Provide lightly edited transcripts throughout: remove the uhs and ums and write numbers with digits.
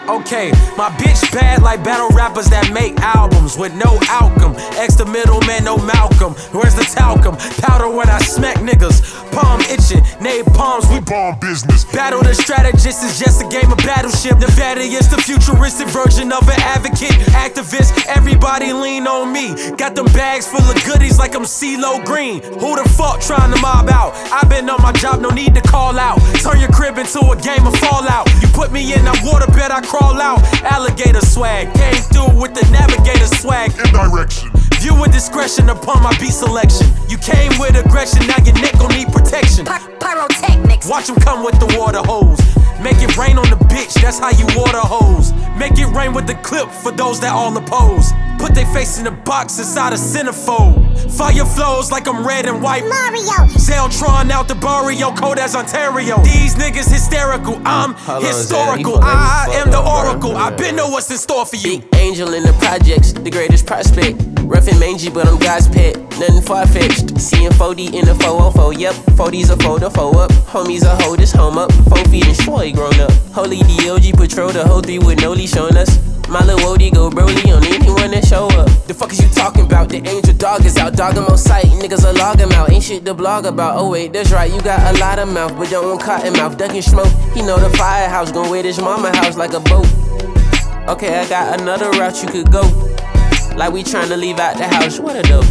Okay, my bitch bad like battle rappers that make albums with no outcome. Extra middleman, no Malcolm. Where's the talcum? Powder when I smack niggas. Palm itching, nade palms, we bomb business. Battle the strategist is just a game of battleship. Nevada is the futuristic version of an advocate, activist. Everybody lean on me. Got them bags full of goodies like I'm CeeLo Green. Who the fuck trying to mob out? I been on my job, no need to call out. Turn your crib into a game of Fallout. You put me in that water bed, I crawl out. Alligator swag, came through with the navigator swag. Indirection. View with discretion upon my beat selection. You came with aggression, now your neck gon' need protection. Pyrotechnics. Watch them come with the water hose. Make it rain on the bitch, that's how you water hose. Make it rain with the clip for those that all oppose. Put their face in a box inside a centerfold. Fire flows like I'm red and white. Mario. Zeltron out the barrio, cold as Ontario. These niggas hysterical, I'm historical. I am the oracle, I been know what's in store for you. Big angel in the projects, the greatest prospect. Rough and mangy, but I'm God's pet, nothing far-fetched. Seeing 4D in the 404, yep. 4D's a 4 to 4 up. Homies a hold this home up. 4 feet and short, grown up. Holy DLG patrol the whole 3 with no leash on us. My lil' Wody go Broly on anyone that show up. The fuck is you talking about? The angel dog is out, dog him on sight. Niggas will log him out, ain't shit to blog about. Oh wait, that's right, you got a lot of mouth, but don't want cotton mouth. Ducking smoke, he know the firehouse. Gon' wear this mama house like a boat. Okay, I got another route you could go. Like we tryna leave out the house, what a dope.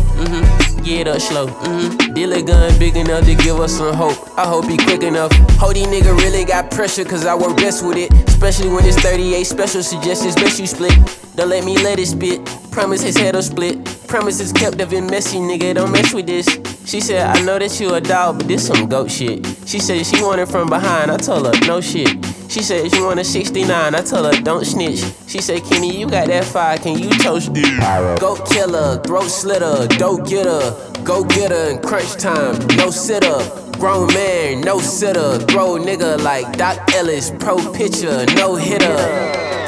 Get up slow. Dealer gun big enough to give us some hope. I hope he quick enough. Hody nigga really got pressure, cause I work best with it. Especially when it's 38 special, suggest it's best you split. Don't let me let it spit. Promise his head'll split. Promises kept of him messy, nigga, don't mess with this. She said, I know that you a dog, but this some goat shit. She said she wanted from behind, I told her, no shit. She said she wanted 69, I told her, don't snitch. She said, Kenny, you got that fire, can you toast it? Goat killer, throat slitter, dope getter. Go get her in crunch time, no sitter. Grown man, no sitter. Throw nigga like Doc Ellis, pro pitcher, no hitter.